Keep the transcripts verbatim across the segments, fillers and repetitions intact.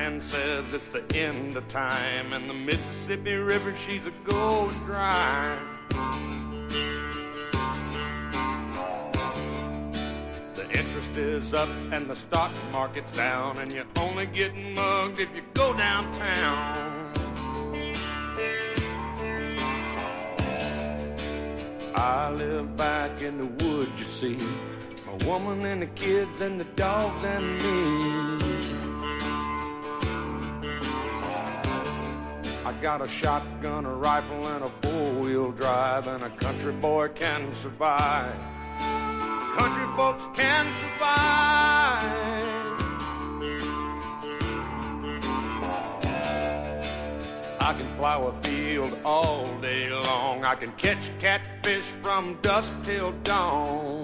man says it's the end of time, and the Mississippi River, she's a going dry. The interest is up and the stock market's down, and you're only getting mugged if you go downtown. I live back in the woods, you see, my woman and the kids and the dogs and me. I got a shotgun, a rifle, and a four-wheel drive, and a country boy can survive. Country folks can survive. I can plow a field all day long. I can catch catfish from dusk till dawn.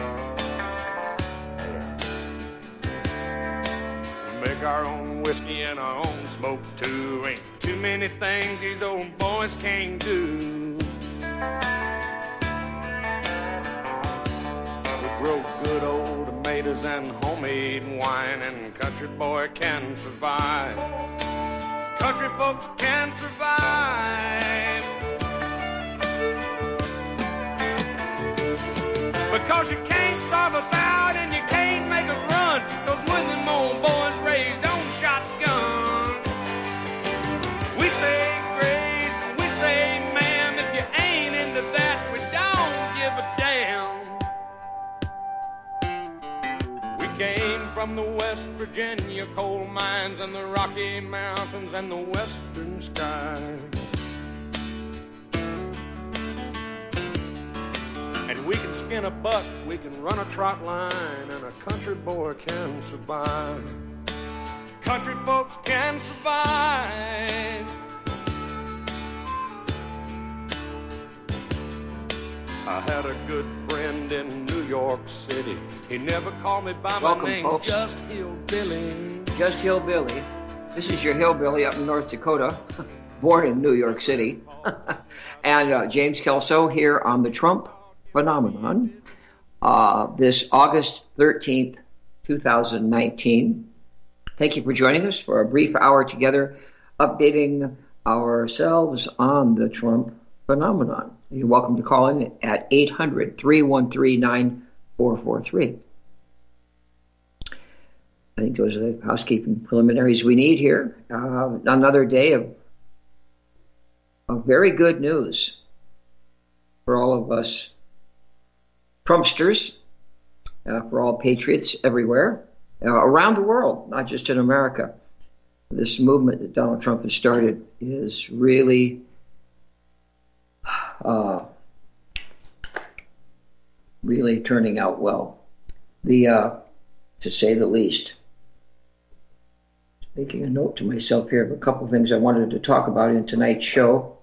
Make our own whiskey and our own smoke too. Ain't too many things these old boys can't do. We grow good old tomatoes and homemade wine, and country boy can survive. Country folks can survive. Because you can't starve us out and you can't make us run. Those when them old boys raised on shotgun. We say grace and we say ma'am. If you ain't into that, we don't give a damn. We came from the West Virginia coal mines and the Rocky Mountains and the western skies. And we can skin a buck, we can run a trot line, and a country boy can survive. Country folks can survive. I had a good friend in New York City. He never called me by Welcome, my name, folks. just Hillbilly. Just Hillbilly. This is your Hillbilly up in North Dakota, born in New York City. And uh, James Kelso here on the Trump Phenomenon. Uh, this August thirteenth, twenty nineteen. Thank you for joining us for a brief hour together, updating ourselves on the Trump Phenomenon. You're welcome to call in at eight hundred, three one three, nine four four three. I think those are the housekeeping preliminaries we need here. Uh, another day of, of very good news for all of us Trumpsters, uh, for all patriots everywhere, uh, around the world, not just in America. This movement that Donald Trump has started is really uh, really turning out well, the uh, to say the least. Making a note to myself here of a couple of things I wanted to talk about in tonight's show.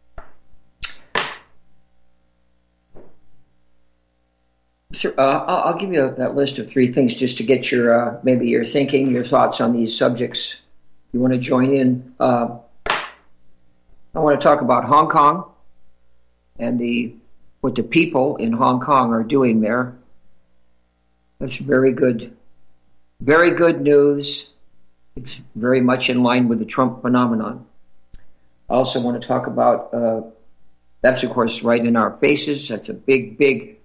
Uh, I'll give you that list of three things just to get your uh, maybe your thinking, your thoughts on these subjects. You want to join in? Uh, I want to talk about Hong Kong and the what the people in Hong Kong are doing there. That's very good, very good news. It's very much in line with the Trump phenomenon. I also want to talk about, uh, that's of course right in our faces. That's a big, big,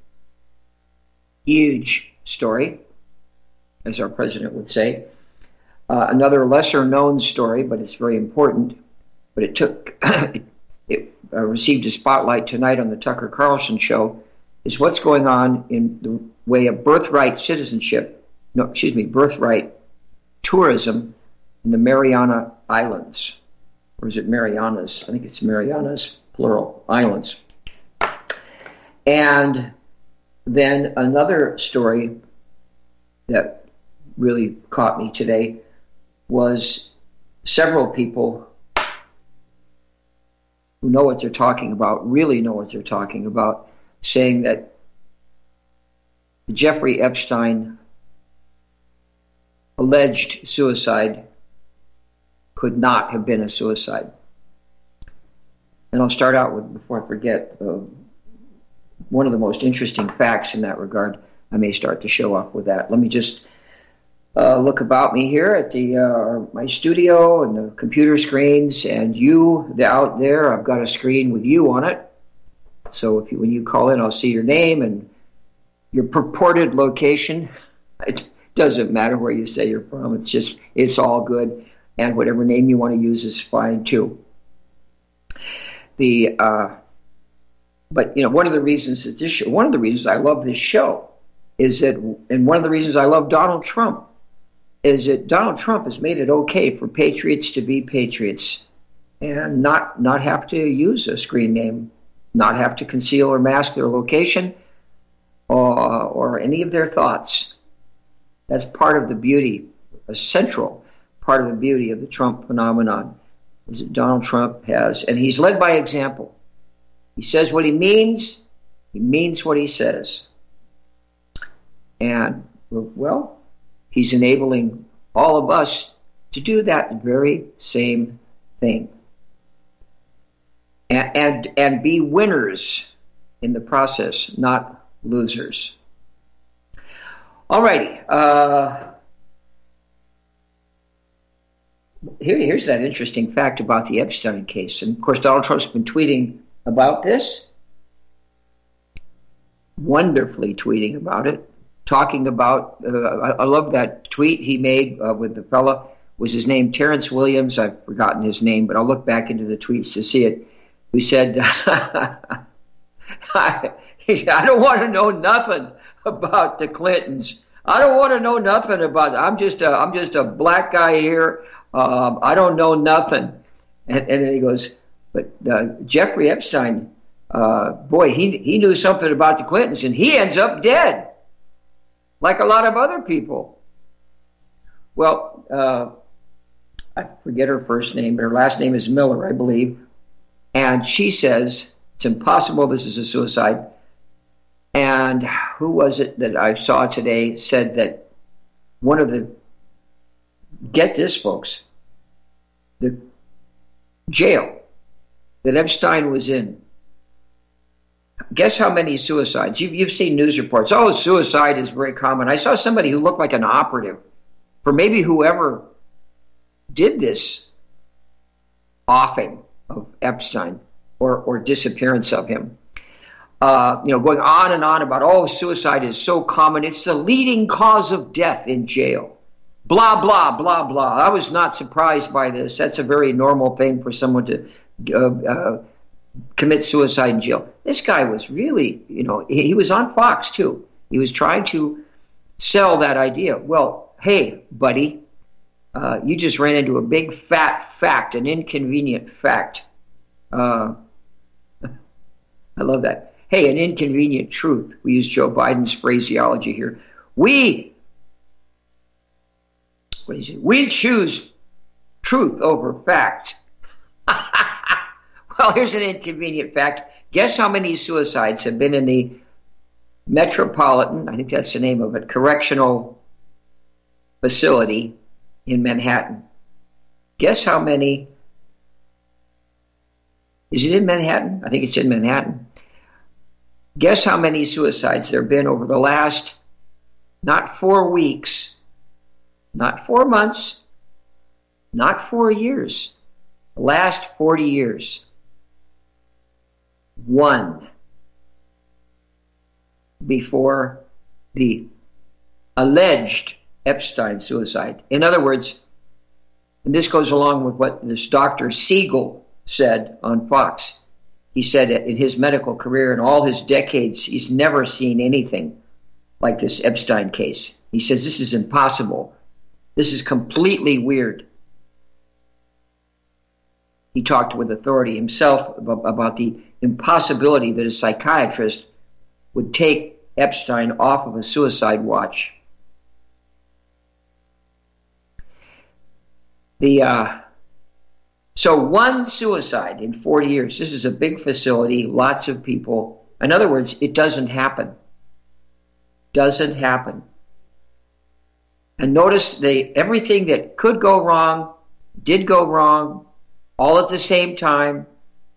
huge story, as our president would say. Uh, another lesser known story, but it's very important. But it took, it, it uh, received a spotlight tonight on the Tucker Carlson show, is what's going on in the way of birthright citizenship, no, excuse me, birthright tourism in the Mariana Islands. Or is it Marianas? I think it's Marianas, plural, islands. And then another story that really caught me today was several people who know what they're talking about, really know what they're talking about, saying that Jeffrey Epstein alleged suicide could not have been a suicide. And I'll start out with, before I forget, uh, one of the most interesting facts in that regard. I may start the show off with that. Let me just uh, look about me here at the uh, my studio and the computer screens, and you the, out there, I've got a screen with you on it. So if you, when you call in, I'll see your name and your purported location. It doesn't matter where you say you're from. It's just, it's all good. And whatever name you want to use is fine too. The, uh, but you know, one of the reasons that this show, one of the reasons I love this show is that, and one of the reasons I love Donald Trump is that Donald Trump has made it okay for patriots to be patriots and not, not have to use a screen name, not have to conceal or mask their location or, or any of their thoughts. That's part of the beauty, a central part of the beauty of the Trump phenomenon, is that Donald Trump has, and he's led by example. He says what he means, he means what he says. And, well, he's enabling all of us to do that very same thing. And, and, and be winners in the process, not losers. All righty. Uh, here, here's that interesting fact about the Epstein case. And, of course, Donald Trump's been tweeting about this, wonderfully tweeting about it, talking about, uh, I, I love that tweet he made uh, with the fella, was his name Terrence Williams? I've forgotten his name, but I'll look back into the tweets to see it. Who said, I, I don't want to know nothing about the Clintons. I don't want to know nothing about, I'm just a, I'm just a black guy here. Um, I don't know nothing. And, and then he goes, but uh, Jeffrey Epstein, uh, boy, he he knew something about the Clintons, and he ends up dead, like a lot of other people. Well, uh, I forget her first name, but her last name is Miller, I believe. And she says, it's impossible, this is a suicide. And who was it that I saw today said that one of the, get this, folks, the jail that Epstein was in, guess how many suicides? You've, you've seen news reports. Oh, suicide is very common. I saw somebody who looked like an operative for maybe whoever did this offing of Epstein or, or disappearance of him. Uh, you know, going on and on about, oh, suicide is so common. It's the leading cause of death in jail. Blah, blah, blah, blah. I was not surprised by this. That's a very normal thing for someone to uh, uh, commit suicide in jail. This guy was really, you know, he, he was on Fox, too. He was trying to sell that idea. Well, hey, buddy, uh, you just ran into a big fat fact, an inconvenient fact. Uh, I love that. Hey, an inconvenient truth. We use Joe Biden's phraseology here. We, what is it? We choose truth over fact. Well, here's an inconvenient fact. Guess how many suicides have been in the Metropolitan, I think that's the name of it, correctional facility in Manhattan. Guess how many? Is it in Manhattan? I think it's in Manhattan. Guess how many suicides there have been over the last, not four weeks, not four months, not four years, the last forty years. One. Before the alleged Epstein suicide. In other words, and this goes along with what this Doctor Siegel said on Fox. He said that in his medical career, in all his decades, he's never seen anything like this Epstein case. He says this is impossible. This is completely weird. He talked with authority himself about the impossibility that a psychiatrist would take Epstein off of a suicide watch. The uh, so one suicide in forty years. This is a big facility, lots of people. In other words, it doesn't happen. Doesn't happen. And notice they everything that could go wrong did go wrong, all at the same time.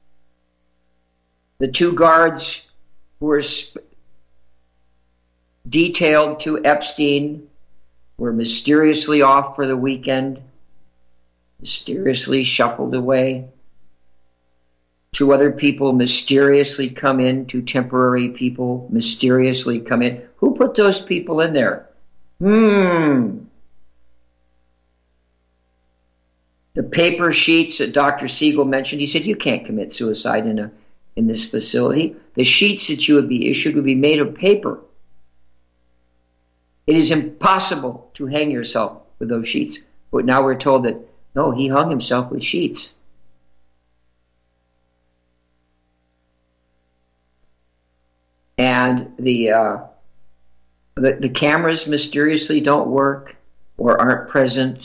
The two guards who were sp- detailed to Epstein were mysteriously off for the weekend, mysteriously shuffled away. Two other people mysteriously come in, two temporary people mysteriously come in. Who put those people in there? Hmm. The paper sheets that Doctor Siegel mentioned, he said, you can't commit suicide in a in this facility. The sheets that you would be issued would be made of paper. It is impossible to hang yourself with those sheets. But now we're told that, no, he hung himself with sheets. And the, uh, the the cameras mysteriously don't work or aren't present.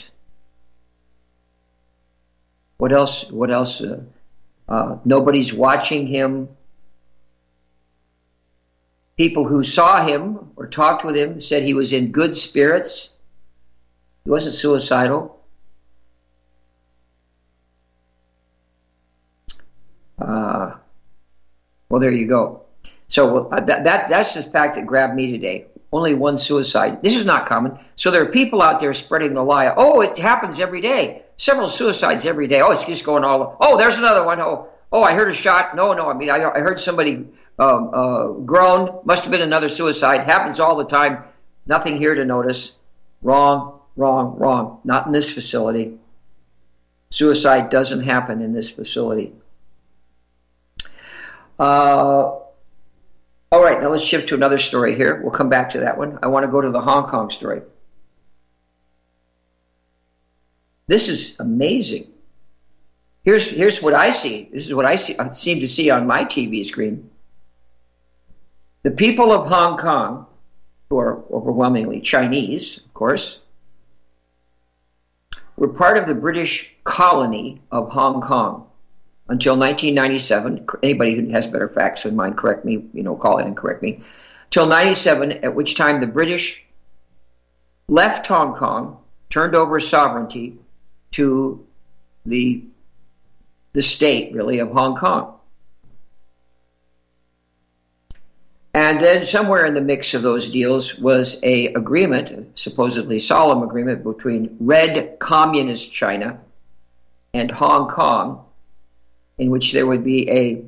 What else? What else? Uh, uh, nobody's watching him. People who saw him or talked with him said he was in good spirits. He wasn't suicidal. Uh, well, there you go. So uh, that, that that's the fact that grabbed me today. Only one suicide. This is not common. So there are people out there spreading the lie. Oh, it happens every day. Several suicides every day. Oh, it's just going all. Oh, there's another one. Oh, oh, I heard a shot. No, no. I mean, I, I heard somebody um, uh, groan. Must have been another suicide. Happens all the time. Nothing here to notice. Wrong, wrong, wrong. Not in this facility. Suicide doesn't happen in this facility. Uh, all right, now let's shift to another story here. We'll come back to that one. I want to go to the Hong Kong story. This is amazing. Here's here's what I see. This is what I see. I seem to see on my T V screen. The people of Hong Kong, who are overwhelmingly Chinese, of course, were part of the British colony of Hong Kong until nineteen ninety-seven. Anybody who has better facts than mine, correct me, you know, call it and correct me. Till ninety-seven, at which time the British left Hong Kong, turned over sovereignty to the the state, really, of Hong Kong. And then somewhere in the mix of those deals was a agreement, a supposedly solemn agreement between Red Communist China and Hong Kong, in which there would be a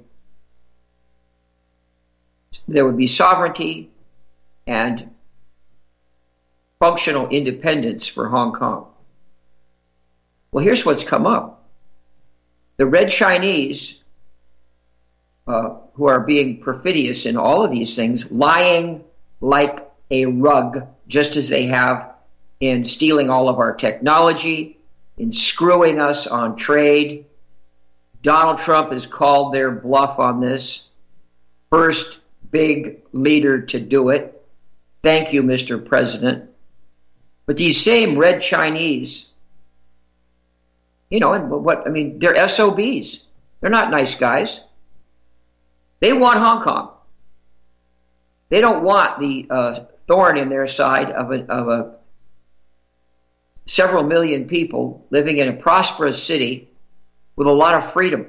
there would be sovereignty and functional independence for Hong Kong. Well, here's what's come up. The Red Chinese, uh, who are being perfidious in all of these things, lying like a rug, just as they have in stealing all of our technology, in screwing us on trade. Donald Trump has called their bluff on this. First big leader to do it. Thank you, Mister President. But these same Red Chinese, you know, and what I mean, they're S O Bs. They're not nice guys. They want Hong Kong. They don't want the uh, thorn in their side of a, of a several million people living in a prosperous city with a lot of freedom.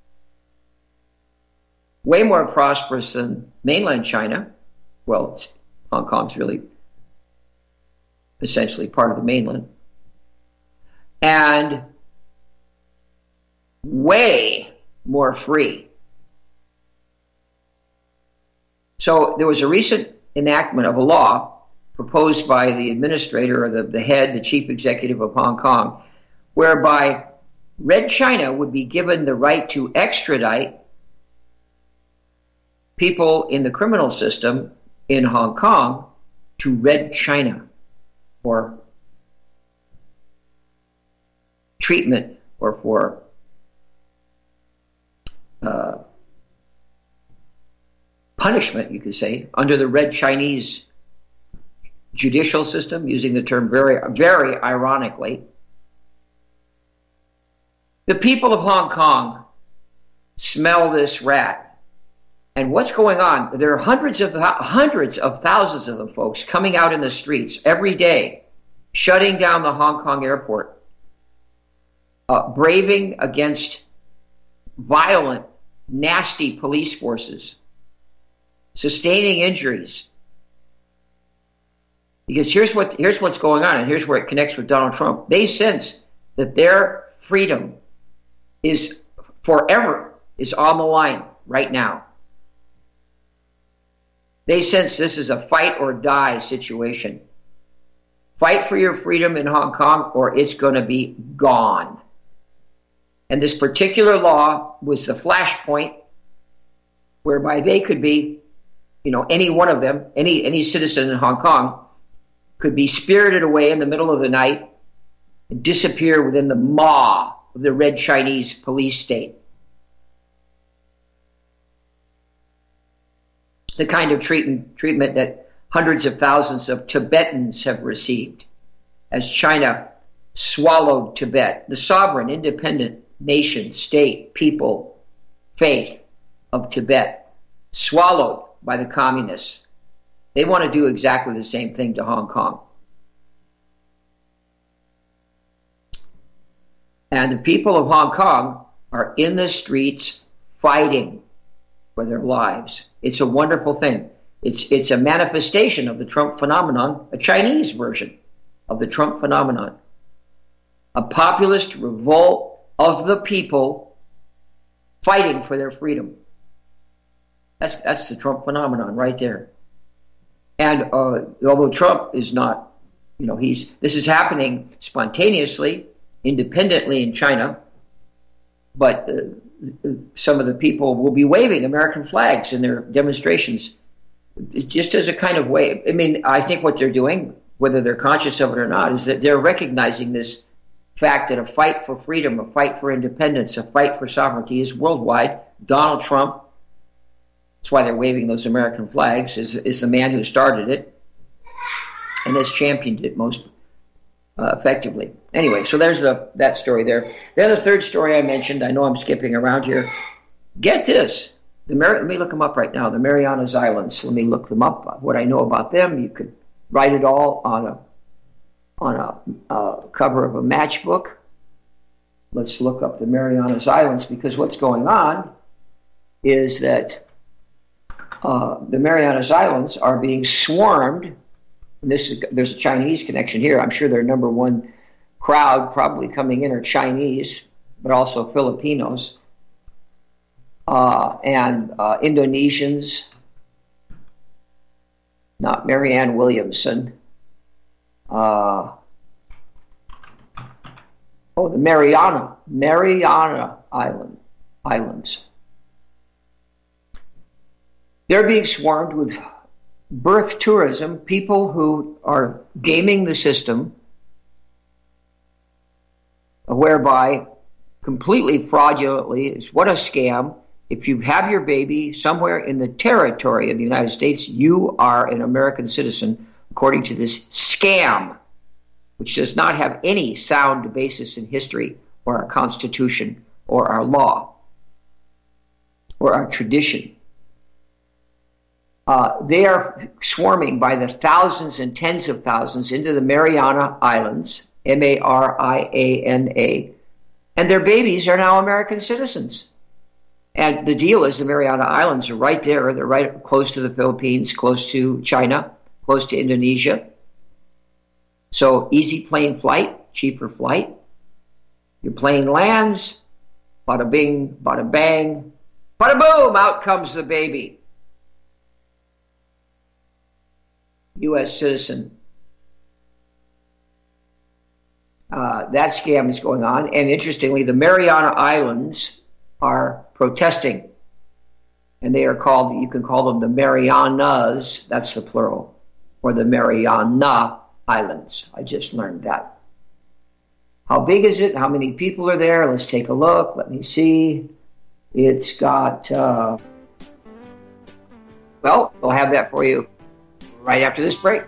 Way more prosperous than mainland China. Well, it's, Hong Kong's really essentially part of the mainland. And way more free. So there was a recent enactment of a law proposed by the administrator or the, the head, the chief executive of Hong Kong, whereby Red China would be given the right to extradite people in the criminal system in Hong Kong to Red China for treatment or for uh, punishment, you could say, under the Red Chinese judicial system, using the term very, very ironically. The people of Hong Kong smell this rat. And what's going on? There are hundreds of hundreds of thousands of them, folks, coming out in the streets every day, shutting down the Hong Kong airport, uh, braving against violent, nasty police forces, sustaining injuries, Because here's what here's what's going on, and here's where it connects with Donald Trump. They sense that their freedom is forever is on the line right now. They sense this is a fight or die situation. Fight for your freedom in Hong Kong, or it's going to be gone. And this particular law was the flashpoint whereby they could be, you know, any one of them, any any citizen in Hong Kong could be spirited away in the middle of the night and disappear within the maw of the Red Chinese police state. The kind of treatment, treatment that hundreds of thousands of Tibetans have received as China swallowed Tibet, the sovereign, independent nation, state, people, faith of Tibet, swallowed by the communists. They want to do exactly the same thing to Hong Kong. And the people of Hong Kong are in the streets fighting for their lives. It's a wonderful thing. It's it's a manifestation of the Trump phenomenon, a Chinese version of the Trump phenomenon. A populist revolt of the people fighting for their freedom. That's that's the Trump phenomenon right there. And uh, although Trump is not, you know, he's this is happening spontaneously, independently in China, but uh, some of the people will be waving American flags in their demonstrations, just as a kind of way. I mean, I think what they're doing, whether they're conscious of it or not, is that they're recognizing this fact that a fight for freedom, a fight for independence, a fight for sovereignty is worldwide. Donald Trump, that's why they're waving those American flags, is, is the man who started it and has championed it most uh, effectively. Anyway, so there's the that story there. Then the third story I mentioned, I know I'm skipping around here. Get this. The Mar- let me look them up right now. The Marianas Islands. Let me look them up. What I know about them, you could write it all on a on a uh, cover of a matchbook. Let's look up the Marianas Islands, because what's going on is that uh, the Marianas Islands are being swarmed. And this is, there's a Chinese connection here. I'm sure their number one crowd probably coming in are Chinese, but also Filipinos uh, and uh, Indonesians. Not Marianne Williamson. Uh, oh, the Mariana, Mariana Island, Islands. They're being swarmed with birth tourism, people who are gaming the system, whereby completely fraudulently, is what a scam. If you have your baby somewhere in the territory of the United States, you are an American citizen, according to this scam, which does not have any sound basis in history or our Constitution or our law or our tradition. Uh, they are swarming by the thousands and tens of thousands into the Mariana Islands, M A R I A N A, and their babies are now American citizens. And the deal is the Mariana Islands are right there. They're right close to the Philippines, close to China, close to Indonesia. So easy plane flight, cheaper flight. Your plane lands, bada bing, bada bang, bada boom, out comes the baby. U S citizen. Uh, that scam is going on. And interestingly, the Mariana Islands are protesting. And they are called, you can call them the Marianas, that's the plural, or the Mariana Islands. I just learned that. How big is it? How many people are there? Let's take a look. Let me see. It's got, uh, well, we'll have that for you right after this break.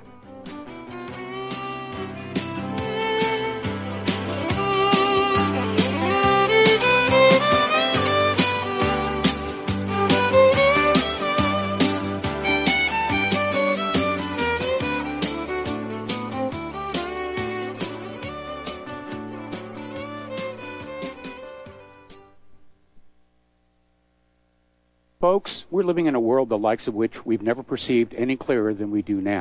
Folks, we're living in a world the likes of which we've never perceived any clearer than we do now. The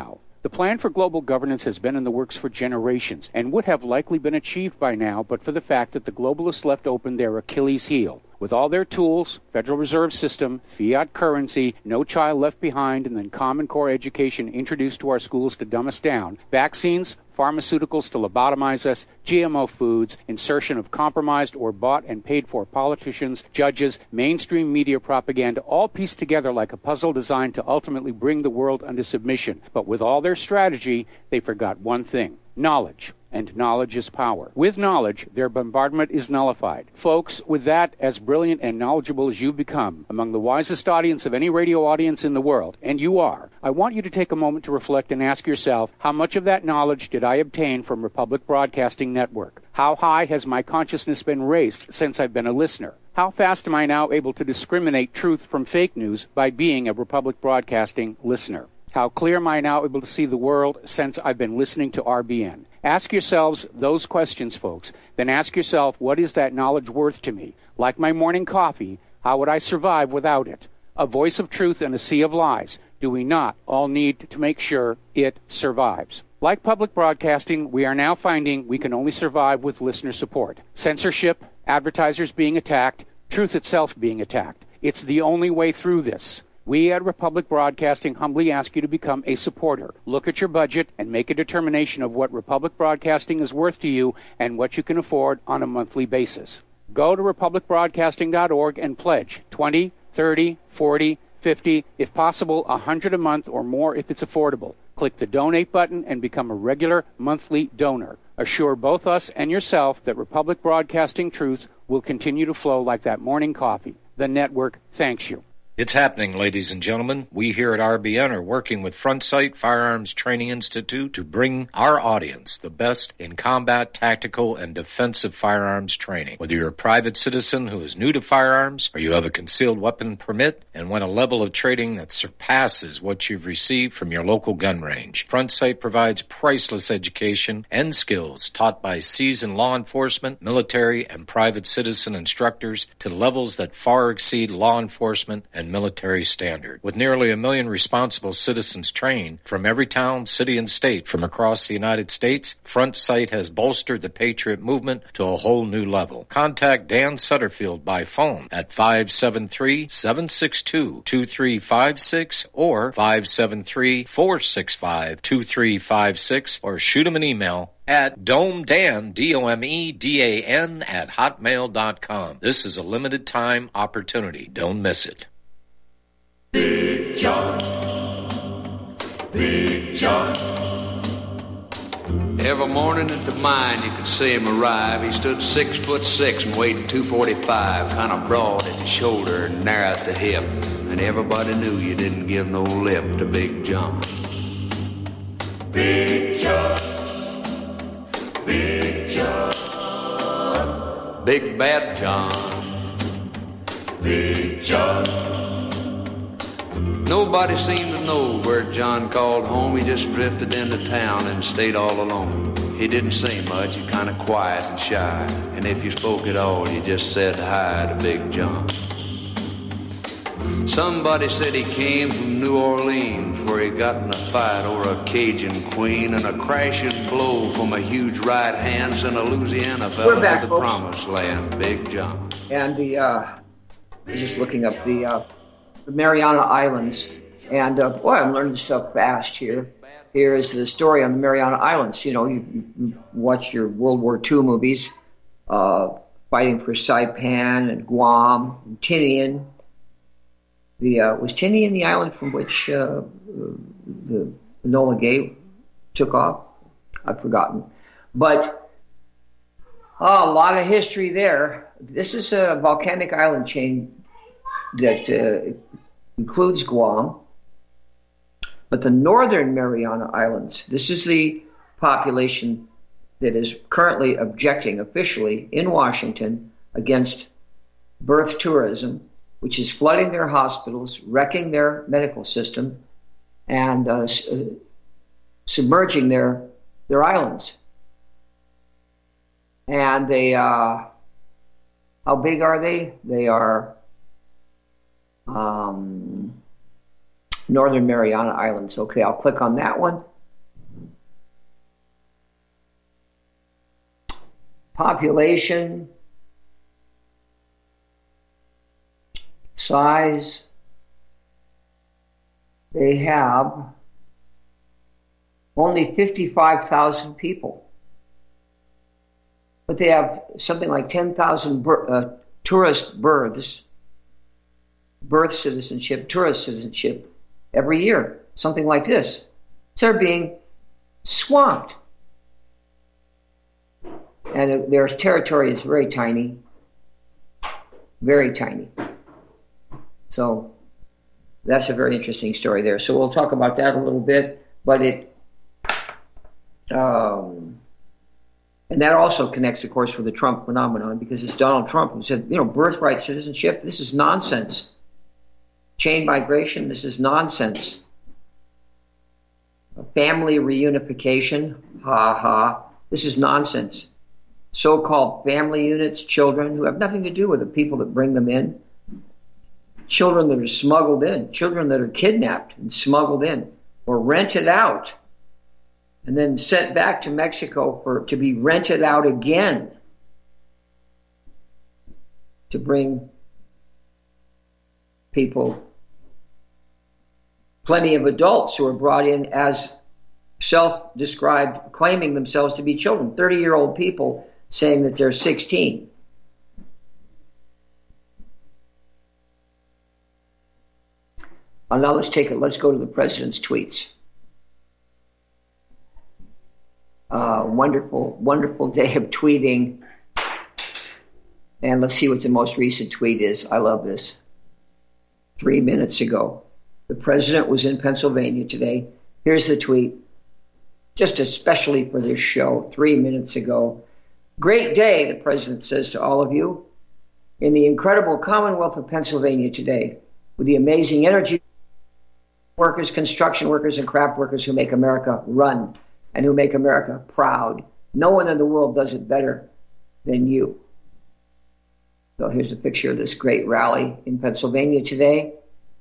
The plan for global governance has been in the works for generations and would have likely been achieved by now but for the fact that the globalists left open their Achilles heel. With all their tools, Federal Reserve System, fiat currency, no child left behind, and then Common Core education introduced to our schools to dumb us down, vaccines, pharmaceuticals to lobotomize us, G M O foods, insertion of compromised or bought and paid for politicians, judges, mainstream media propaganda, all pieced together like a puzzle designed to ultimately bring the world under submission. But with all their strategy, they forgot one thing: knowledge. And knowledge is power. With knowledge, their bombardment is nullified. Folks, with that, as brilliant and knowledgeable as you've become, among the wisest audience of any radio audience in the world, and you are, I want you to take a moment to reflect and ask yourself, how much of that knowledge did I obtain from Republic Broadcasting Network? How high has my consciousness been raised since I've been a listener? How fast am I now able to discriminate truth from fake news by being a Republic Broadcasting listener? How clear am I now able to see the world since I've been listening to R B N? Ask yourselves those questions, folks. Then ask yourself, what is that knowledge worth to me? Like my morning coffee, how would I survive without it? A voice of truth in a sea of lies. Do we not all need to make sure it survives? Like public broadcasting, we are now finding we can only survive with listener support. Censorship, advertisers being attacked, truth itself being attacked. It's the only way through this. We at Republic Broadcasting humbly ask you to become a supporter. Look at your budget and make a determination of what Republic Broadcasting is worth to you and what you can afford on a monthly basis. Go to republic broadcasting dot org and pledge twenty, thirty, forty, fifty, if possible, one hundred a month or more if it's affordable. Click the donate button and become a regular monthly donor. Assure both us and yourself that Republic Broadcasting truth will continue to flow like that morning coffee. The network thanks you. It's happening, ladies and gentlemen. We here at R B N are working with Front Sight Firearms Training Institute to bring our audience the best in combat, tactical, and defensive firearms training. Whether you're a private citizen who is new to firearms, or you have a concealed weapon permit and want a level of training that surpasses what you've received from your local gun range, Front Sight provides priceless education and skills taught by seasoned law enforcement, military, and private citizen instructors to levels that far exceed law enforcement and military standard. With nearly a million responsible citizens trained from every town, city, and state from across the United States, Front Sight has bolstered the Patriot movement to a whole new level. Contact Dan Sutterfield by phone at five seven three, seven six two, two three five six or five seven three, four six five, two three five six or shoot him an email at domedan, D O M E D A N, at hotmail dot com. This is a limited time opportunity. Don't miss it. Big John, Big John. Every morning at the mine you could see him arrive. He stood six foot six and weighed two forty-five, kind of broad at the shoulder and narrow at the hip. And everybody knew you didn't give no lip to Big John. Big John, Big John, Big Bad John, Big John. Nobody seemed to know where John called home. He just drifted into town and stayed all alone. He didn't say much, he kind of quiet and shy. And if you spoke at all, you just said hi to Big John. Somebody said he came from New Orleans, where he got in a fight over a Cajun queen, and a crashing blow from a huge right hand sent a Louisiana fella We're back, to the folks. promised land, Big John. And the, uh, I was just looking up the, uh, the Mariana Islands, and uh, boy, I'm learning stuff fast here. Here is the story on the Mariana Islands. You know, you, you watch your World War Two movies, uh, fighting for Saipan and Guam, and Tinian. The uh, was Tinian the island from which uh, the Enola Gay took off? I've forgotten, but oh, a lot of history there. This is a volcanic island chain that uh, includes Guam, but the northern Mariana Islands, this is the population that is currently objecting officially in Washington against birth tourism, which is flooding their hospitals, wrecking their medical system, and uh, uh, submerging their their islands. And they, uh, how big are they? They are Um, Northern Mariana Islands. Okay, I'll click on that one. population, size, they have only fifty-five thousand people. But they have something like ten thousand bir- uh, tourist births, birth citizenship, tourist citizenship every year, something like this. So they're being swamped. And their territory is very tiny, very tiny. So that's a very interesting story there. So we'll talk about that a little bit, but it, um, and that also connects, of course, with the Trump phenomenon, because it's Donald Trump who said, you know, birthright citizenship, this is nonsense. Chain migration, this is nonsense. Family reunification, ha ha, this is nonsense. So-called family units, children who have nothing to do with the people that bring them in. Children that are smuggled in, children that are kidnapped and smuggled in, or rented out, and then sent back to Mexico for to be rented out again to bring people, plenty of adults who are brought in as self-described, claiming themselves to be children, thirty-year-old people saying that they're sixteen. Uh, now let's take it. Let's go to the president's tweets. Uh, wonderful, wonderful day of tweeting. And let's see what the most recent tweet is. I love this. Three minutes ago, the president was in Pennsylvania today. Here's the tweet, just especially for this show, three minutes ago. Great day, the president says to all of you, in the incredible Commonwealth of Pennsylvania today, with the amazing energy workers, construction workers, and craft workers who make America run and who make America proud. No one in the world does it better than you. So here's a picture of this great rally in Pennsylvania today.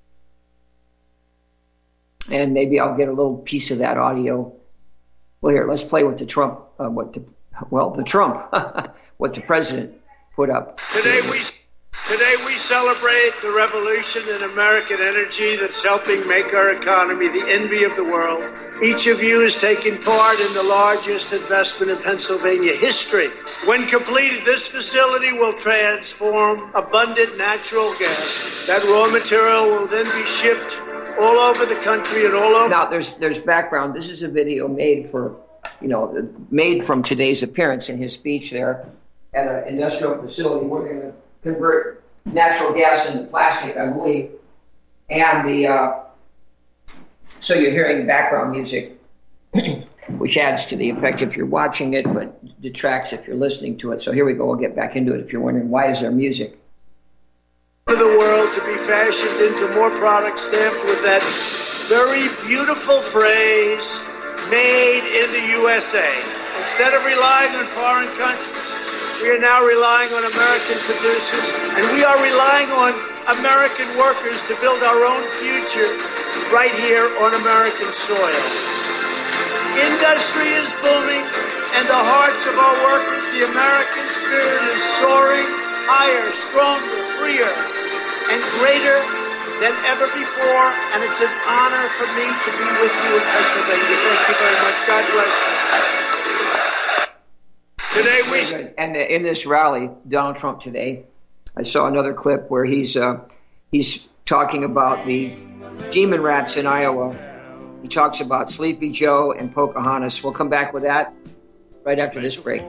And maybe I'll get a little piece of that audio. Well, here, let's play with the Trump, uh, what the, well, the Trump, what the president put up. Today we Today we celebrate the revolution in American energy that's helping make our economy the envy of the world. Each of you is taking part in the largest investment in Pennsylvania history. When completed, this facility will transform abundant natural gas. That raw material will then be shipped all over the country and all over. Now, there's there's background. This is a video made for, you know, made from today's appearance in his speech there at an industrial facility. We're going to convert natural gas into plastic, I believe. And the uh, so you're hearing background music, which adds to the effect if you're watching it, but detracts if you're listening to it. So here we go. We'll get back into it if you're wondering, why is there music? For the world to be fashioned into more products stamped with that very beautiful phrase, made in the U S A. Instead of relying on foreign countries, we are now relying on American producers, and we are relying on American workers to build our own future right here on American soil. Industry is booming, and the hearts of our workers, the American spirit is soaring higher, stronger, freer, and greater than ever before, and it's an honor for me to be with you in Pennsylvania. Thank you very much. God bless you. Today we... And in this rally, Donald Trump today, I saw another clip where he's uh, he's talking about the demon rats in Iowa. He talks about Sleepy Joe and Pocahontas. We'll come back with that right after this break.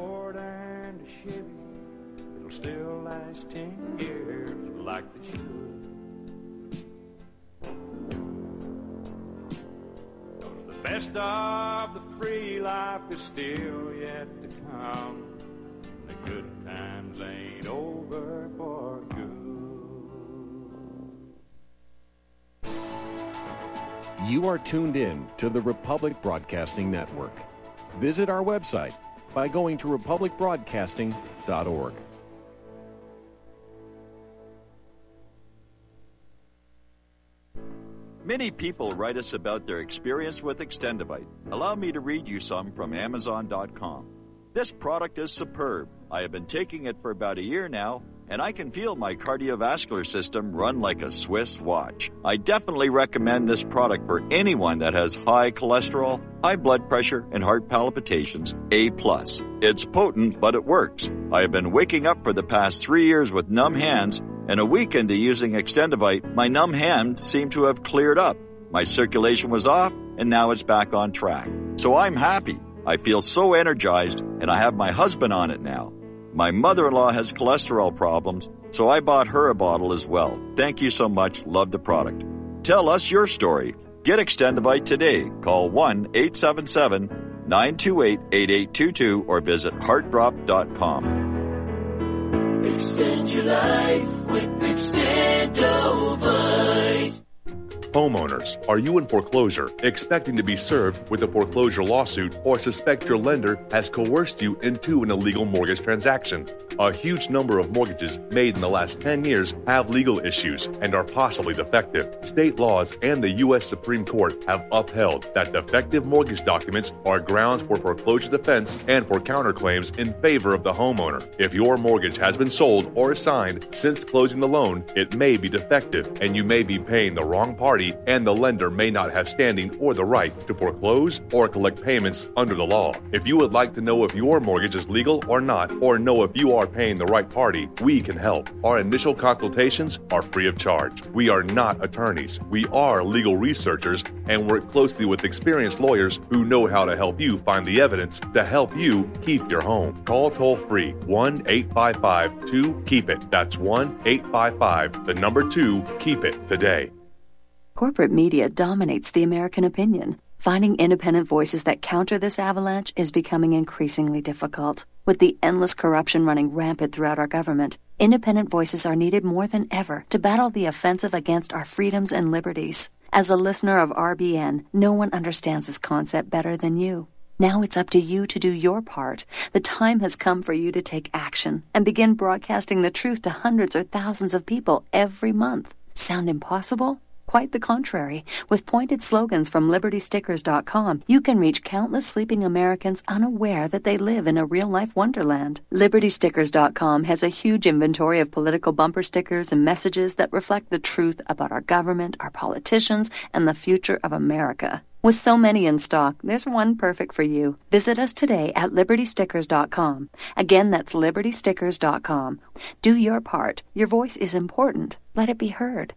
Best of the free life is still yet to come. The good times ain't over for good. You are tuned in to the Republic Broadcasting Network. Visit our website by going to republic broadcasting dot org. Many people write us about their experience with Extendivite. Allow me to read you some from amazon dot com. This product is superb. I have been taking it for about a year now, and I can feel my cardiovascular system run like a Swiss watch. I definitely recommend this product for anyone that has high cholesterol, high blood pressure, and heart palpitations, A plus. It's potent, but it works. I have been waking up for the past three years with numb hands, and a week into using Extendivite, my numb hands seem to have cleared up. My circulation was off, and now it's back on track. So I'm happy. I feel so energized, and I have my husband on it now. My mother-in-law has cholesterol problems, so I bought her a bottle as well. Thank you so much. Love the product. Tell us your story. Get Extendivite today. Call one eight seven seven, nine two eight, eight eight two two or visit heart drop dot com. Extend your life with Extendivite. Homeowners, are you in foreclosure, expecting to be served with a foreclosure lawsuit, or suspect your lender has coerced you into an illegal mortgage transaction? A huge number of mortgages made in the last ten years have legal issues and are possibly defective. State laws and the U S Supreme Court have upheld that defective mortgage documents are grounds for foreclosure defense and for counterclaims in favor of the homeowner. If your mortgage has been sold or assigned since closing the loan, it may be defective and you may be paying the wrong party, and the lender may not have standing or the right to foreclose or collect payments under the law. If you would like to know if your mortgage is legal or not, or know if you are paying the right party, we can help. Our initial consultations are free of charge. We are not attorneys. We are legal researchers and work closely with experienced lawyers who know how to help you find the evidence to help you keep your home. Call toll-free one eight five five two keep it. That's one eight five five, the number two, keep it today. Corporate media dominates the American opinion. Finding independent voices that counter this avalanche is becoming increasingly difficult. With the endless corruption running rampant throughout our government, independent voices are needed more than ever to battle the offensive against our freedoms and liberties. As a listener of R B N, no one understands this concept better than you. Now it's up to you to do your part. The time has come for you to take action and begin broadcasting the truth to hundreds or thousands of people every month. Sound impossible? Quite the contrary. With pointed slogans from Liberty Stickers dot com, you can reach countless sleeping Americans unaware that they live in a real-life wonderland. Liberty Stickers dot com has a huge inventory of political bumper stickers and messages that reflect the truth about our government, our politicians, and the future of America. With so many in stock, there's one perfect for you. Visit us today at Liberty Stickers dot com. Again, that's Liberty Stickers dot com. Do your part. Your voice is important. Let it be heard.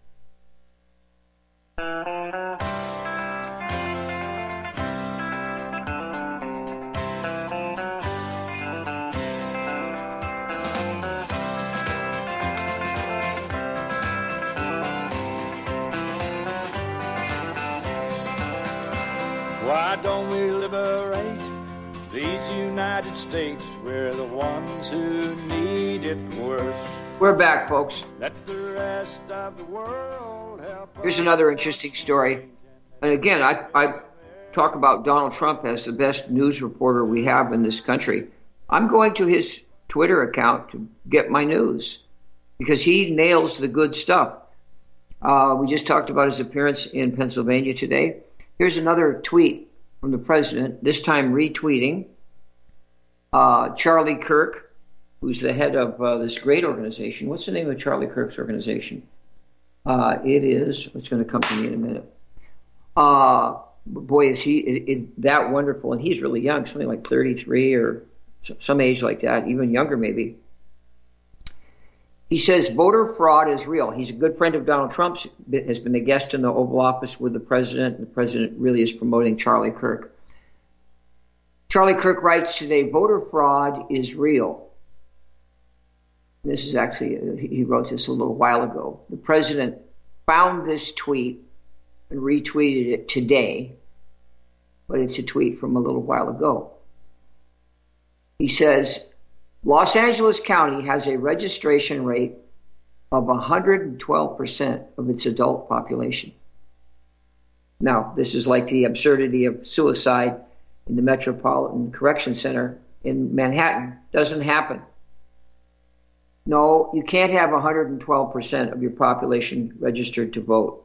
Why don't we liberate these United States? We're the ones who need it worst. We're back, folks. Let the rest of the world help. Here's another interesting story. And again, I, I talk about Donald Trump as the best news reporter we have in this country. I'm going to his Twitter account to get my news because he nails the good stuff. Uh, we just talked about his appearance in Pennsylvania today. Here's another tweet from the president, this time retweeting uh, Charlie Kirk, who's the head of uh, this great organization. What's the name of Charlie Kirk's organization? Uh, it is, it's going to come to me in a minute. Uh, boy, is he it, it, that wonderful. And he's really young, something like thirty-three or some age like that, even younger maybe. He says voter fraud is real. He's a good friend of Donald Trump's, has been a guest in the Oval Office with the president. And the president really is promoting Charlie Kirk. Charlie Kirk writes today, voter fraud is real. This is actually, he wrote this a little while ago. The president found this tweet and retweeted it today, but it's a tweet from a little while ago. He says, Los Angeles County has a registration rate of one hundred twelve percent of its adult population. Now, this is like the absurdity of suicide in the Metropolitan Correction Center in Manhattan. Doesn't happen. No, you can't have one hundred twelve percent of your population registered to vote.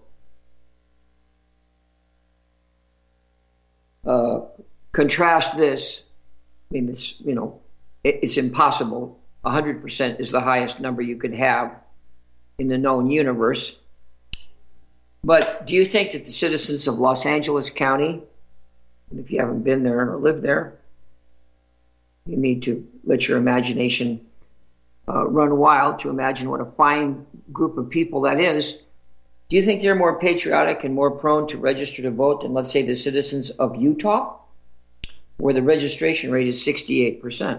Uh, contrast this I mean, it's, you know, it, it's impossible. one hundred percent is the highest number you could have in the known universe. But do you think that the citizens of Los Angeles County, and if you haven't been there or lived there, you need to let your imagination uh, run wild to imagine what a fine group of people that is. Do you think they're more patriotic and more prone to register to vote than, let's say, the citizens of Utah, where the registration rate is sixty-eight percent?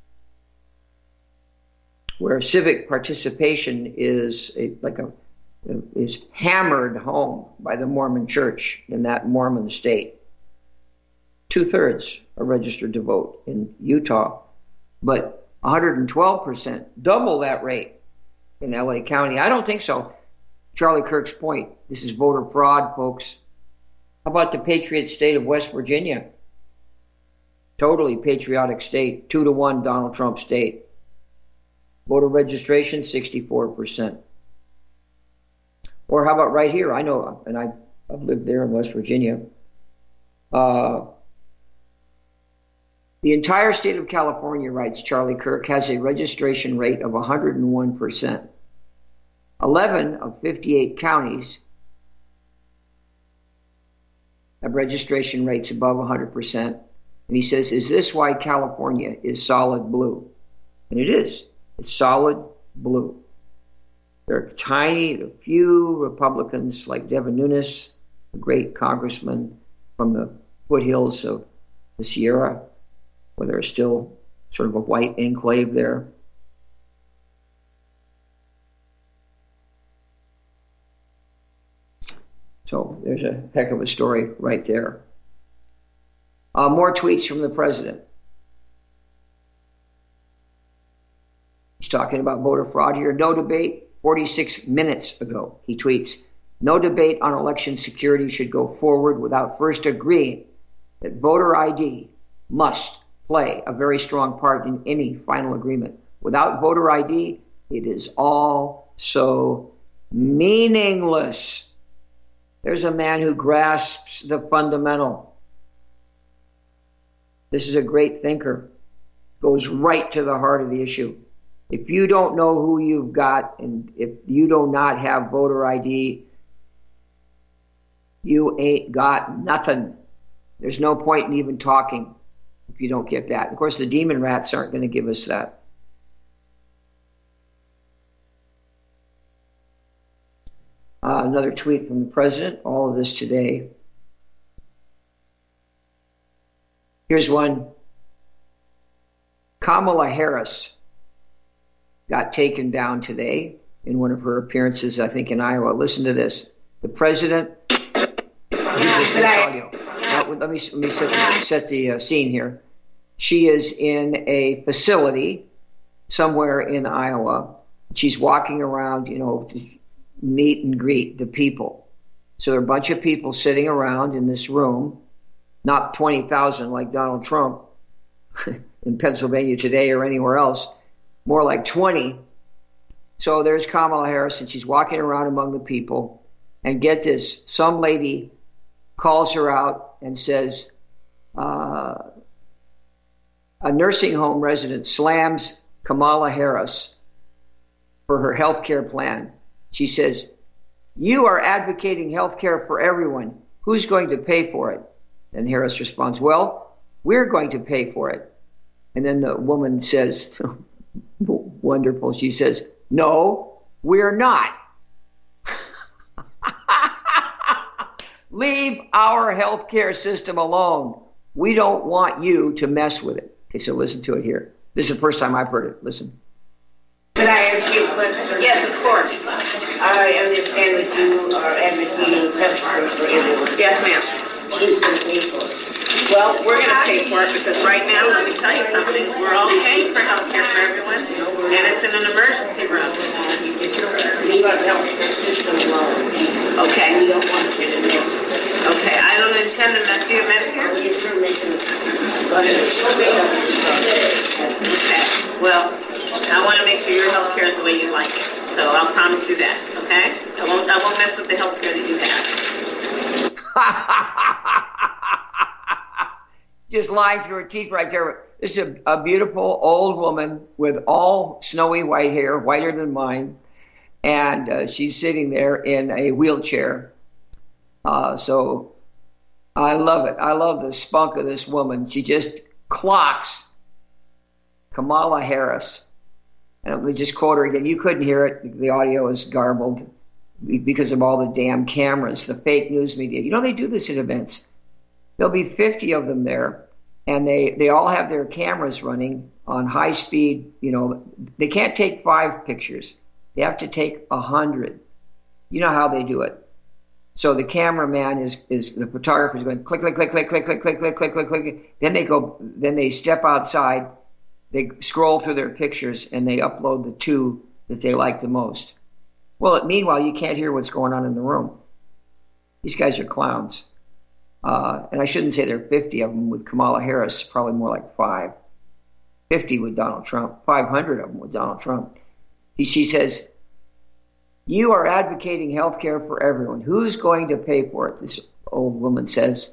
Where civic participation is a, like a is hammered home by the Mormon Church in that Mormon state. Two-thirds are registered to vote in Utah, but one hundred twelve percent, double that rate in L A County. I don't think so. Charlie Kirk's point, this is voter fraud, folks. How about the patriot state of West Virginia? Totally patriotic state, two to one Donald Trump state. Voter registration, sixty-four percent. Or how about right here? I know, and I, I've lived there in West Virginia. Uh, the entire state of California, writes Charlie Kirk, has a registration rate of one hundred one percent. eleven of fifty-eight counties have registration rates above one hundred percent. And he says, is this why California is solid blue? And it is. It's solid blue. There are tiny, a few Republicans like Devin Nunes, a great congressman from the foothills of the Sierra, where there's still sort of a white enclave there. So there's a heck of a story right there. Uh, more tweets from the president. He's talking about voter fraud here. No debate. forty-six minutes ago, he tweets, no debate on election security should go forward without first agreeing that voter I D must play a very strong part in any final agreement. Without voter I D, it is all so meaningless. There's a man who grasps the fundamental. This is a great thinker. Goes right to the heart of the issue. If you don't know who you've got, and if you do not have voter I D, you ain't got nothing. There's no point in even talking if you don't get that. Of course, the demon rats aren't going to give us that. Uh, another tweet from the president, all of this today. Here's one. Kamala Harris got taken down today in one of her appearances, I think, in Iowa. Listen to this. The president, this audio. Now, let me, let me set the, set the uh, scene here. She is in a facility somewhere in Iowa. She's walking around, you know, to meet and greet the people. So there are a bunch of people sitting around in this room, not twenty thousand like Donald Trump in Pennsylvania today or anywhere else, more like twenty. So there's Kamala Harris, and she's walking around among the people. And get this, some lady calls her out and says, uh, a nursing home resident slams Kamala Harris for her health care plan. She says, you are advocating health care for everyone. Who's going to pay for it? And Harris responds, well, we're going to pay for it. And then the woman says, wonderful, she says, no, we're not. Leave our healthcare system alone. We don't want you to mess with it. Okay, so listen to it here. This is the first time I've heard it. Listen. Can I ask you a question? Yes, of course. I understand that you are advocating health care for everyone. Yes, ma'am. Who's going to pay for it? Well, we're going to pay for it because right now, let me tell you something, we're all paying for health care for everyone, and it's in an emergency room. Leave our health care system alone. Okay. We don't want you to mess with it. Okay, I don't intend to mess. Do you Medicare? Go ahead. Okay. Well, I want to make sure your health care is the way you like it. So I'll promise you that, okay? I won't I won't mess with the health care that you have. just lying through her teeth right there. This is a, a beautiful old woman with all snowy white hair, whiter than mine, and uh, she's sitting there in a wheelchair. Uh, so I love it. I love the spunk of this woman. She just clocks Kamala Harris. And let me just quote her again. You couldn't hear it. The audio is garbled because of all the damn cameras, the fake news media. You know, they do this at events. There'll be fifty of them there, and they, they all have their cameras running on high speed. You know, they can't take five pictures. They have to take a hundred. You know how they do it. So the cameraman is, is the photographer is going click, click, click, click, click, click, click, click, click, click, click. Then they go, then they step outside, they scroll through their pictures, and they upload the two that they like the most. Well, meanwhile, you can't hear what's going on in the room. These guys are clowns. Uh, and I shouldn't say there are fifty of them with Kamala Harris, probably more like five. fifty with Donald Trump, five hundred of them with Donald Trump. He, she says, you are advocating health care for everyone. Who's going to pay for it? This old woman says.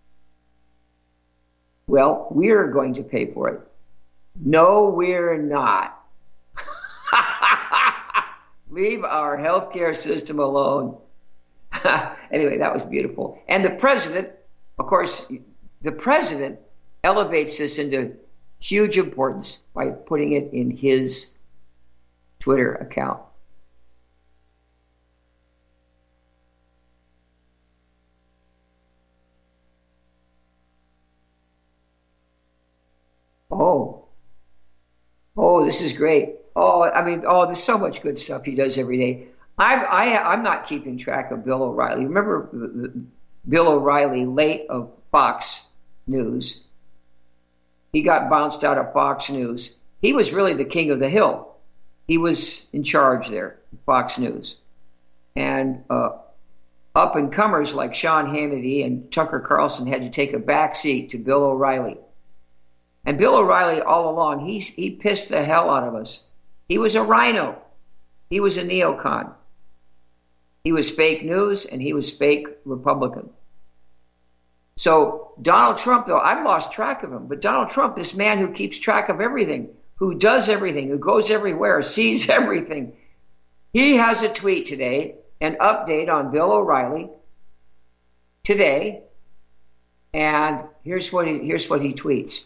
Well, we're going to pay for it. No, we're not. Leave our health care system alone. Anyway, that was beautiful. And the president, of course, the president elevates this into huge importance by putting it in his Twitter account. Oh, oh, this is great. Oh, I mean, oh, there's so much good stuff he does every day. I'm, I, I'm not keeping track of Bill O'Reilly. Remember Bill O'Reilly, late of Fox News? He got bounced out of Fox News. He was really the king of the hill. He was in charge there, Fox News. And uh, up-and-comers like Sean Hannity and Tucker Carlson had to take a back seat to Bill O'Reilly. And Bill O'Reilly, all along, he, he pissed the hell out of us. He was a rhino. He was a neocon. He was fake news, and he was fake Republican. So Donald Trump, though, I've lost track of him. But Donald Trump, this man who keeps track of everything, who does everything, who goes everywhere, sees everything, he has a tweet today, an update on Bill O'Reilly today. And here's what he, here's what he tweets.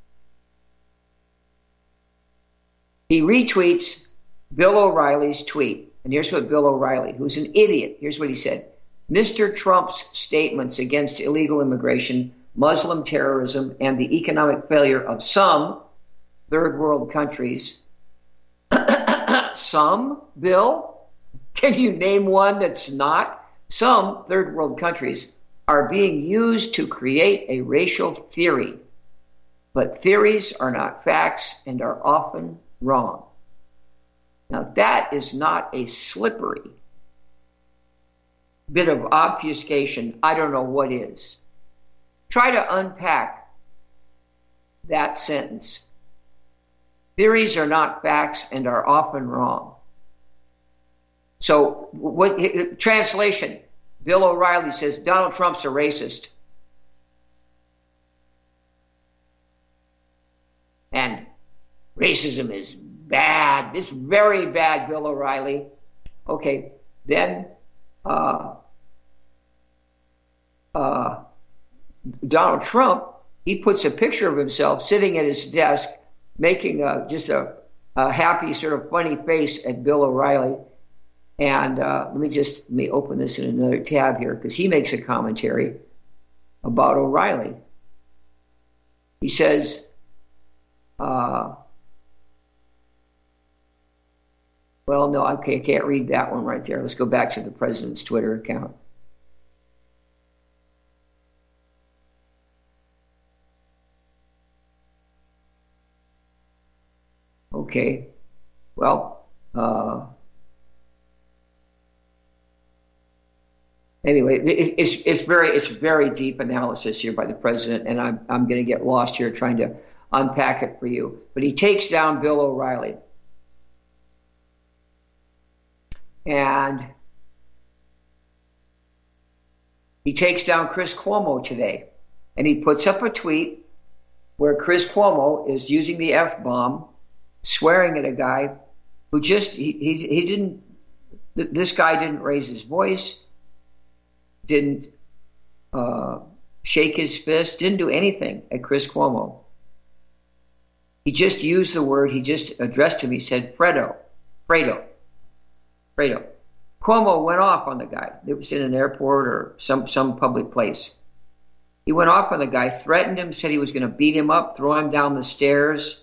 He retweets Bill O'Reilly's tweet. And here's what Bill O'Reilly, who's an idiot, here's what he said. Mister Trump's statements against illegal immigration, Muslim terrorism, and the economic failure of some third world countries. Some, Bill? Can you name one that's not? Some third world countries are being used to create a racial theory. But theories are not facts and are often wrong. Now, that is not a slippery bit of obfuscation. I don't know what is. Try to unpack that sentence. Theories are not facts and are often wrong. So, what translation? Bill O'Reilly says Donald Trump's a racist. And racism is bad. It's very bad, Bill O'Reilly. Okay, then uh, uh, Donald Trump, he puts a picture of himself sitting at his desk, making a, just a, a happy, sort of funny face at Bill O'Reilly. And uh, let me just let me open this in another tab here, because he makes a commentary about O'Reilly. He says, uh, well, no, okay, I can't read that one right there. Let's go back to the president's Twitter account. Okay, well, uh, anyway, it's it's very it's very deep analysis here by the president, and I'm I'm going to get lost here trying to unpack it for you. But he takes down Bill O'Reilly, and he takes down Chris Cuomo today, and he puts up a tweet where Chris Cuomo is using the F-bomb, swearing at a guy who just, he, he, he didn't, this guy didn't raise his voice, didn't uh, shake his fist, didn't do anything at Chris Cuomo. He just used the word, he just addressed him, he said, Fredo, Fredo, Fredo. Cuomo went off on the guy. It was in an airport or some, some public place. He went off on the guy, threatened him, said he was going to beat him up, throw him down the stairs,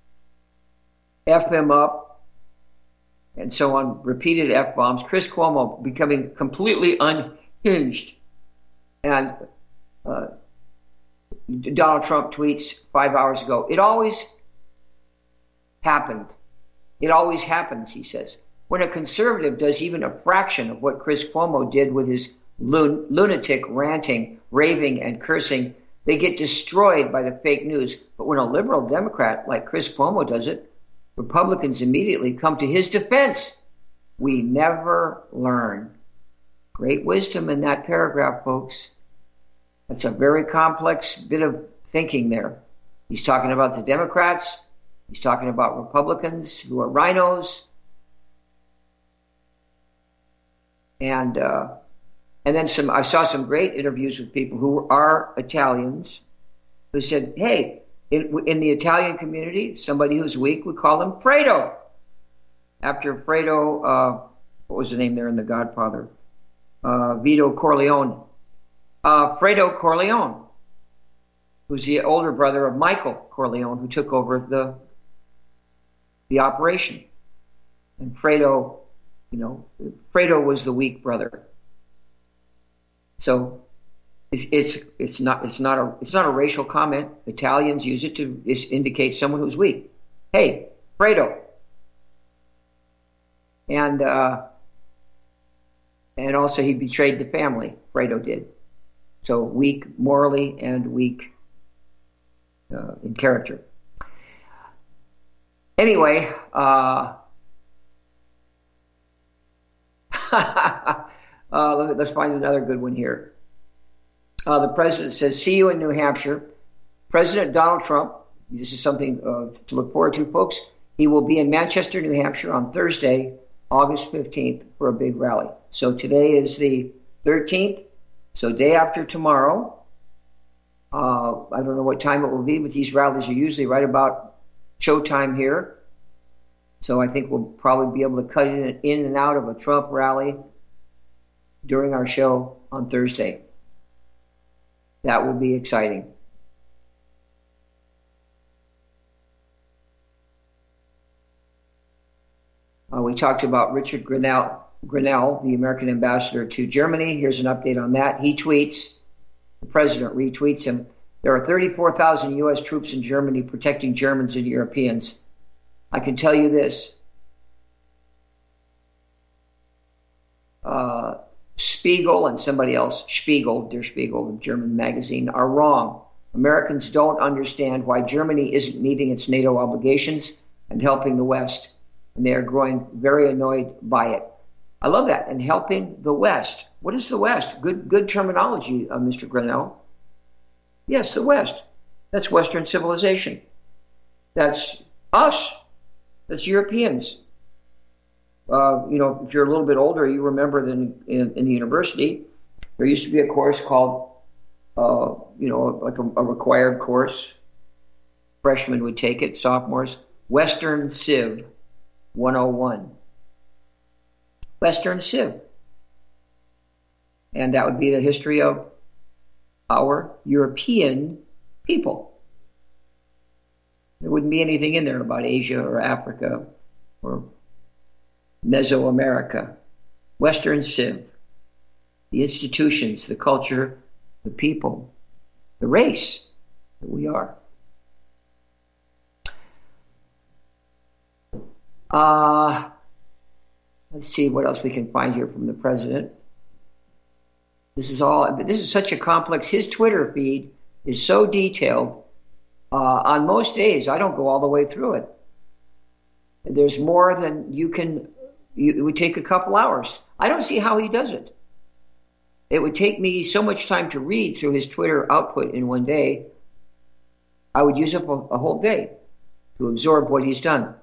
F him up, and so on, repeated F-bombs. Chris Cuomo becoming completely unhinged. And uh, Donald Trump tweets five hours ago, it always happened. It always happens, he says. When a conservative does even a fraction of what Chris Cuomo did with his lun- lunatic ranting, raving, and cursing, they get destroyed by the fake news. But when a liberal Democrat like Chris Cuomo does it, Republicans immediately come to his defense. We never learn. Great wisdom in that paragraph, folks. That's a very complex bit of thinking there. He's talking about the Democrats. He's talking about Republicans who are rhinos. And uh, and then some. I saw some great interviews with people who are Italians who said, hey, in, in the Italian community, somebody who's weak, we call him Fredo. After Fredo, uh, what was the name there in The Godfather? Uh, Vito Corleone. Uh, Fredo Corleone, who's the older brother of Michael Corleone, who took over the the operation. And Fredo, you know, Fredo was the weak brother. So it's it's it's not it's not a it's not a racial comment. Italians use it to indicate someone who's weak. Hey, Fredo. And uh, and also he betrayed the family. Fredo did. So weak morally and weak uh, in character. Anyway, uh, uh, let's find another good one here. Uh, the president says, see you in New Hampshire. President Donald Trump, this is something uh, to look forward to, folks. He will be in Manchester, New Hampshire on Thursday, August fifteenth, for a big rally. So today is the thirteenth. So day after tomorrow, uh, I don't know what time it will be, but these rallies are usually right about showtime here. So I think we'll probably be able to cut in, in and out of a Trump rally during our show on Thursday. That will be exciting. Uh, we talked about Richard Grenell. Grenell, the American ambassador to Germany. Here's an update on that. He tweets, the president retweets him, there are thirty-four thousand U S troops in Germany protecting Germans and Europeans. I can tell you this. Uh, Spiegel and somebody else, Spiegel, Der Spiegel, the German magazine, are wrong. Americans don't understand why Germany isn't meeting its NATO obligations and helping the West, and they are growing very annoyed by it. I love that. And helping the West. What is the West? Good good terminology, uh, Mister Grenell. Yes, the West. That's Western civilization. That's us. That's Europeans. Uh, you know, if you're a little bit older, you remember that in, in, in the university, there used to be a course called, uh, you know, like a, a required course. Freshmen would take it, sophomores. Western Civ one oh one. Western Civ. And that would be the history of our European people. There wouldn't be anything in there about Asia or Africa or Mesoamerica. Western Civ. The institutions, the culture, the people, the race that we are. Uh, let's see what else we can find here from the president. This is all, this is such a complex, his Twitter feed is so detailed. Uh, on most days, I don't go all the way through it. There's more than you can, you, it would take a couple hours. I don't see how he does it. It would take me so much time to read through his Twitter output in one day. I would use up a, a whole day to absorb what he's done.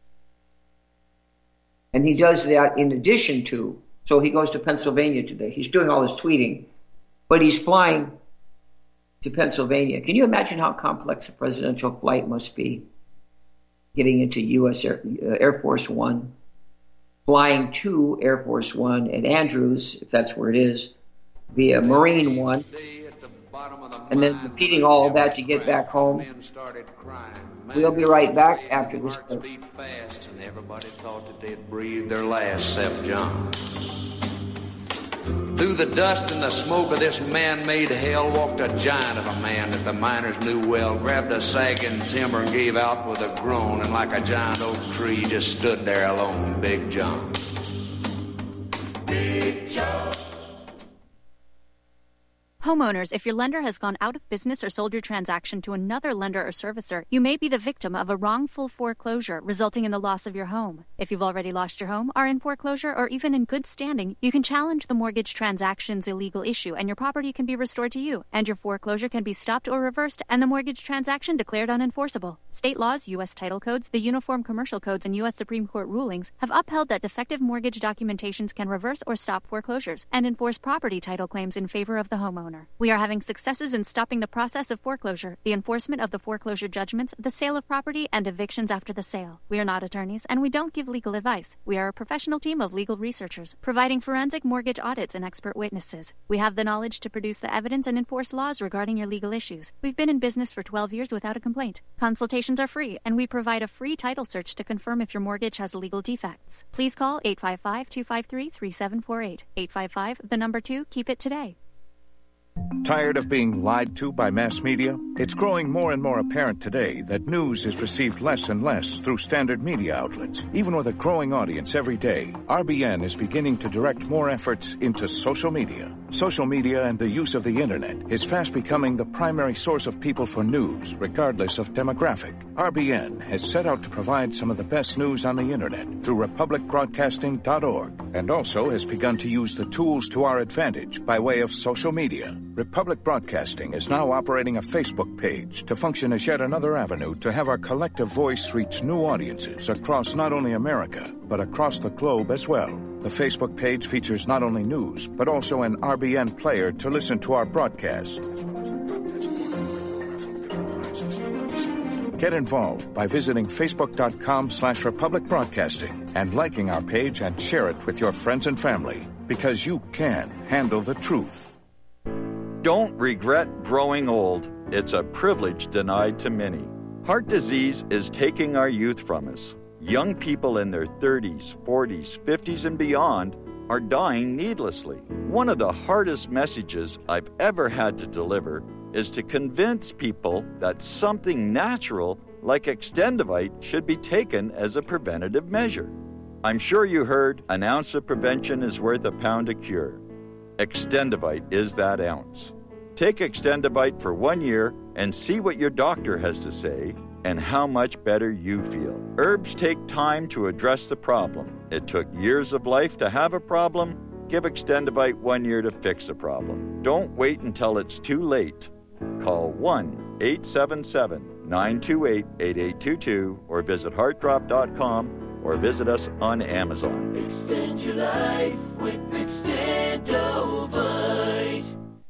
And he does that in addition to, so he goes to Pennsylvania today. He's doing all his tweeting, but he's flying to Pennsylvania. Can you imagine how complex a presidential flight must be? Getting into U S Air, uh, Air Force One, flying to Air Force One at Andrews, if that's where it is, via Marine One, and then repeating all of that to get back home. We'll be right back after this break. Fast, and everybody thought that they'd breathe their last, except John. Through the dust and the smoke of this man-made hell walked a giant of a man that the miners knew well, grabbed a sagging timber and gave out with a groan, and like a giant oak tree just stood there alone, Big John. Big John. Homeowners, if your lender has gone out of business or sold your transaction to another lender or servicer, you may be the victim of a wrongful foreclosure, resulting in the loss of your home. If you've already lost your home, are in foreclosure, or even in good standing, you can challenge the mortgage transaction's illegal issue, and your property can be restored to you, and your foreclosure can be stopped or reversed, and the mortgage transaction declared unenforceable. State laws, U S title codes, the Uniform Commercial Codes, and U S Supreme Court rulings have upheld that defective mortgage documentations can reverse or stop foreclosures and enforce property title claims in favor of the homeowner. We are having successes in stopping the process of foreclosure, the enforcement of the foreclosure judgments, the sale of property, and evictions after the sale. We are not attorneys, and we don't give legal advice. We are a professional team of legal researchers, providing forensic mortgage audits and expert witnesses. We have the knowledge to produce the evidence and enforce laws regarding your legal issues. We've been in business for twelve years without a complaint. Consultations are free, and we provide a free title search to confirm if your mortgage has legal defects. Please call eight five five, two five three, three seven four eight. eight five five, the number two, keep it today. Tired of being lied to by mass media? It's growing more and more apparent today that news is received less and less through standard media outlets. Even with a growing audience every day, R B N is beginning to direct more efforts into social media. Social media and the use of the internet is fast becoming the primary source of people for news, regardless of demographic. R B N has set out to provide some of the best news on the internet through republic broadcasting dot org, and also has begun to use the tools to our advantage by way of social media. Republic Broadcasting is now operating a Facebook page to function as yet another avenue to have our collective voice reach new audiences across not only America, but across the globe as well. The Facebook page features not only news, but also an R B N player to listen to our broadcast. Get involved by visiting facebook.com slash Republic Broadcasting and liking our page and share it with your friends and family, because you can handle the truth. Don't regret growing old. It's a privilege denied to many. Heart disease is taking our youth from us. Young people in their thirties, forties, fifties, and beyond are dying needlessly. One of the hardest messages I've ever had to deliver is to convince people that something natural like Extendivite should be taken as a preventative measure. I'm sure you heard an ounce of prevention is worth a pound of cure. Extendivite is that ounce. Take Extendivite for one year and see what your doctor has to say and how much better you feel. Herbs take time to address the problem. It took years of life to have a problem. Give Extendivite one year to fix the problem. Don't wait until it's too late. Call one eight seven seven, nine two eight, eight eight two two or visit heart drop dot com or visit us on Amazon. Extend your life with Extendovite.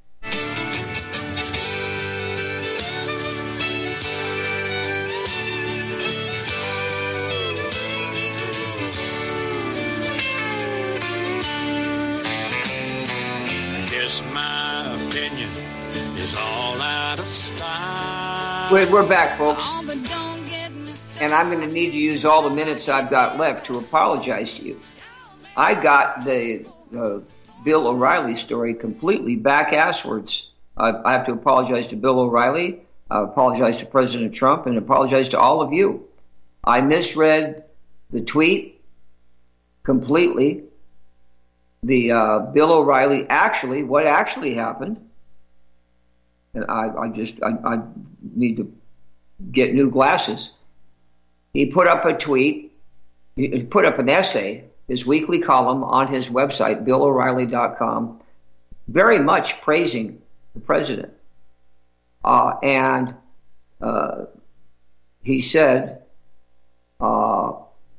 Guess my opinion is all out of style. We're, we're back, folks. And I'm going to need to use all the minutes I've got left to apologize to you. I got the uh, Bill O'Reilly story completely back-asswards. I, I have to apologize to Bill O'Reilly, I apologize to President Trump, and apologize to all of you. I misread the tweet completely. The uh, Bill O'Reilly, actually, what actually happened, and I, I just, I, I need to get new glasses. He put up a tweet, he put up an essay, his weekly column on his website, bill o'reilly dot com, very much praising the president. Uh, and uh, he said, uh,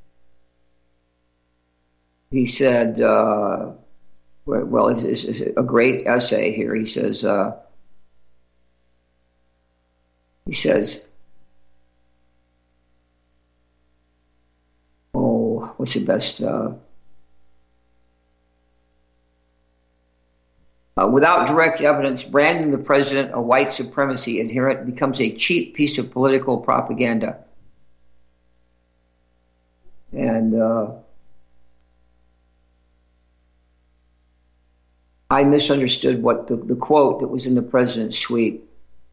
he said, uh, well, it's, it's a great essay here. He says, uh, he says, oh, what's the best? Uh, uh, without direct evidence, branding the president a white supremacy adherent becomes a cheap piece of political propaganda. And uh, I misunderstood what the, the quote that was in the president's tweet.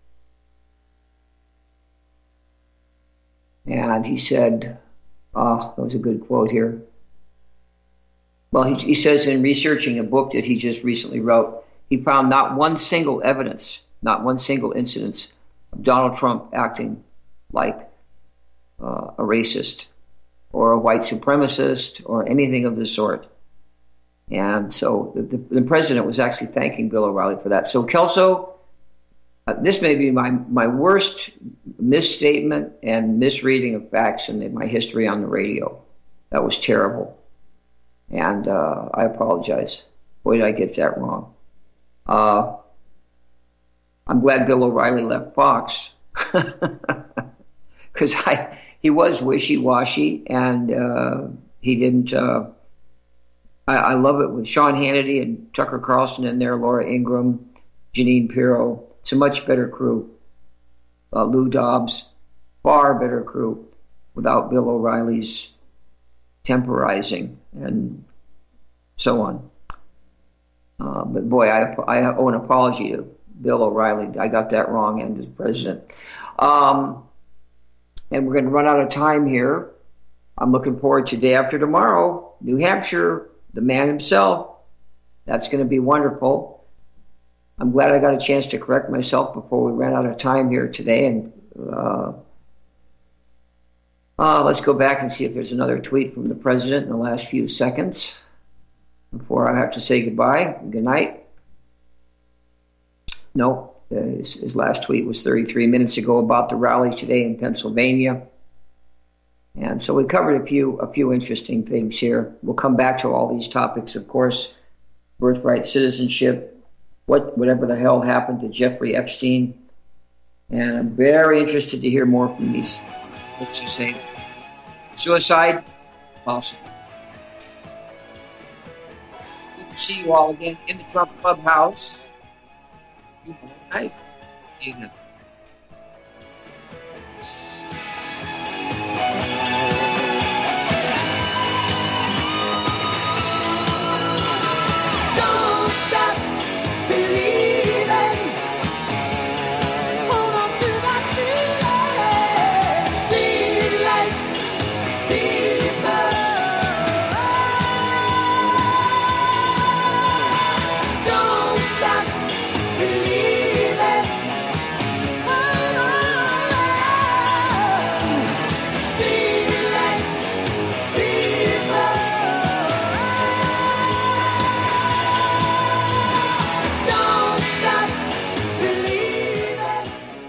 And he said, oh, that was a good quote here. Well, he, he says in researching a book that he just recently wrote, he found not one single evidence, not one single incidence of Donald Trump acting like uh, a racist or a white supremacist or anything of the sort. And so the, the, the president was actually thanking Bill O'Reilly for that. So, Kelso, uh, this may be my, my worst misstatement and misreading of facts in my history on the radio. That was terrible. And uh, I apologize. Boy, did I get that wrong. Uh, I'm glad Bill O'Reilly left Fox because I he was wishy-washy and uh, he didn't. Uh, I, I love it with Sean Hannity and Tucker Carlson in there, Laura Ingraham, Jeanine Pirro. It's a much better crew. Uh, Lou Dobbs, far better crew without Bill O'Reilly's temporizing and so on. Uh, but boy, I, I owe an apology to Bill O'Reilly. I got that wrong and as president. Um, and we're going to run out of time here. I'm looking forward to day after tomorrow, New Hampshire, the man himself. That's going to be wonderful. I'm glad I got a chance to correct myself before we ran out of time here today. And uh, uh, let's go back and see if there's another tweet from the president in the last few seconds before I have to say goodbye. Good night. No, uh, his, his last tweet was thirty-three minutes ago about the rally today in Pennsylvania. And so we covered a few a few interesting things here. We'll come back to all these topics, of course. Birthright citizenship, what whatever the hell happened to Jeffrey Epstein. And I'm very interested to hear more from these. What's you say? Suicide? Possible. See you all again in the Trump Clubhouse. Good night. See you then. Don't stop believing. Hold on to that feeling. Streetlight people. Don't stop believing. Oh, streetlight people. Don't stop believing.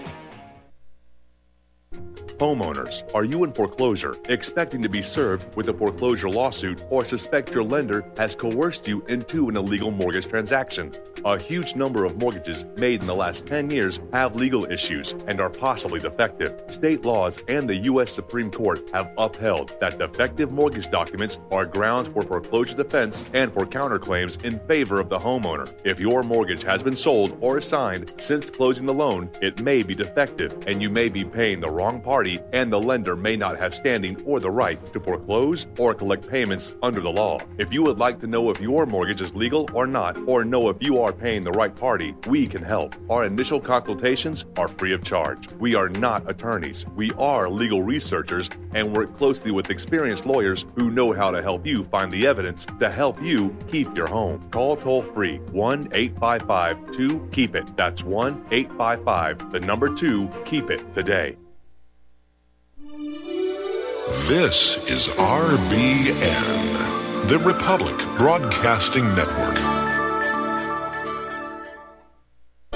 Homeowners, are you in foreclosure, expecting to be served with a foreclosure lawsuit, or suspect your lender has coerced you into an illegal mortgage transaction? A huge number of mortgages made in the last ten years have legal issues and are possibly defective. State laws and the U S Supreme Court have upheld that defective mortgage documents are grounds for foreclosure defense and for counterclaims in favor of the homeowner. If your mortgage has been sold or assigned since closing the loan, it may be defective and you may be paying the wrong party, and the lender may not have standing or the right to foreclose or collect payments under the law. If you would like to know if your mortgage is legal or not, or know if you are paying the right party, we can help. Our initial consultations are free of charge. We are not attorneys. We are legal researchers and work closely with experienced lawyers who know how to help you find the evidence to help you keep your home. Call toll free one eight five five two keep it. That's one eight five five, the number two, keep it today. This is R B N, the Republic Broadcasting Network.